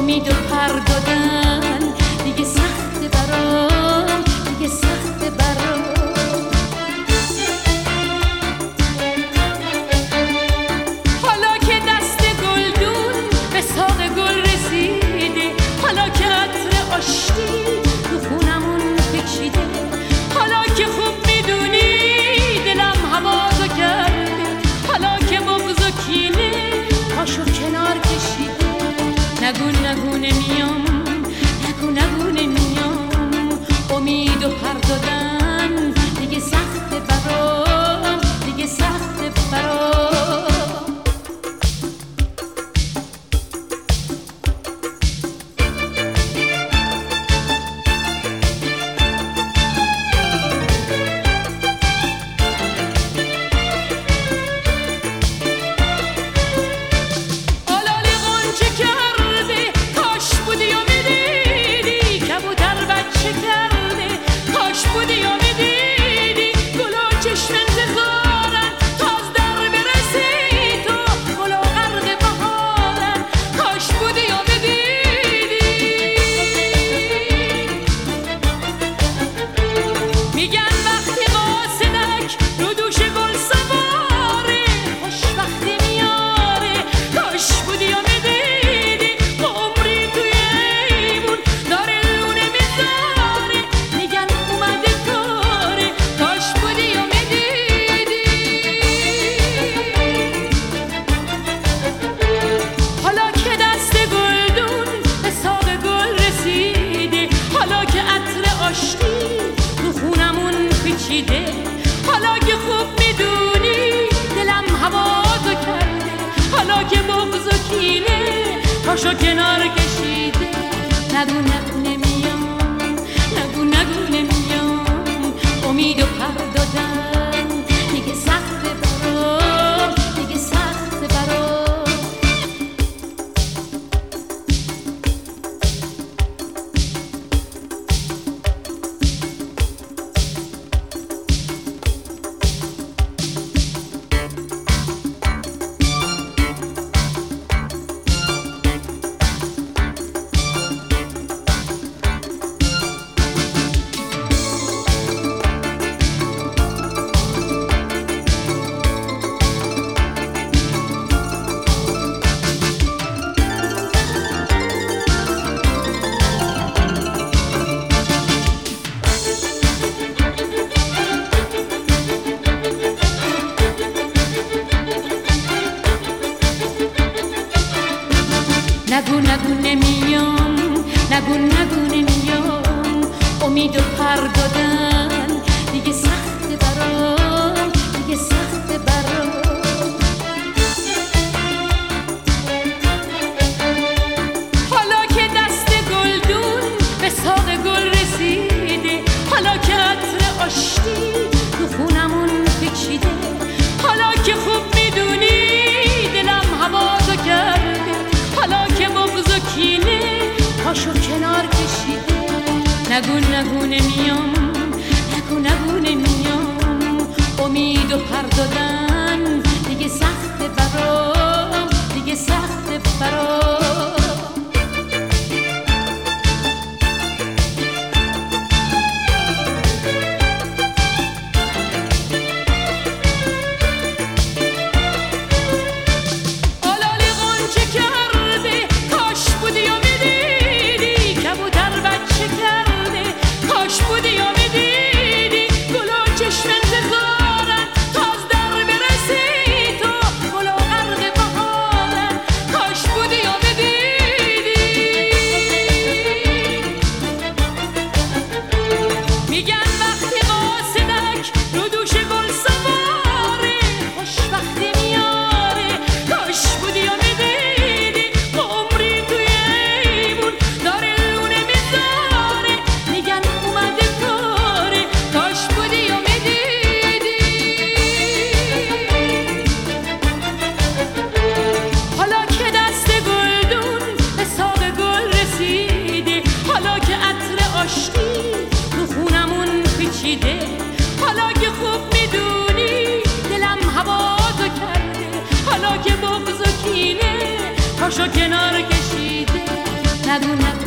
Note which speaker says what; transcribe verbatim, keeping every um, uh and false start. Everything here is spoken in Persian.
Speaker 1: امید و پر دادن دیگه سخت برام، دیگه سخت برام. حالا که دست گلدون به ساق گل رسیده، حالا که عطر آشتی تو خونمون پیچیده، حالا که خوب میدونی دلم هوازو کرده، حالا که بغض و کینه پاشو کنار کشیده. نگو نگو نمیام، نگو نگو نمیام، امید و پر دادن دیگه سخت برام، دیگه سخت برام. حالا که خوب میدونی دلم هوازو کرده، حالا که بغض و کینه پاشو کنار کشیده. نگو نگو نمیام، نگو نگو نمیام، امید و پر دادن دیگه سخت برام، دیگه سخت برام. نگو نگو نمیام، نگو نگو نمیام، امید و پر دادن دیگه سخت برام، دیگه سخت برام. حالا که دست گلدون به ساق گل رسیده، حالا که عطر آشتی تو خونمون پیچیده، حالا که خوب میدونی دلم هوازو کرده، حالا که بغض و کینه پاشو کنار کشیده. نگو نگو نمیام، نگو نگو نمیام، امید و پر دادن دیگه سخت برام، دیگه سخت برام. پاشو کنار کشیده. نگو نگو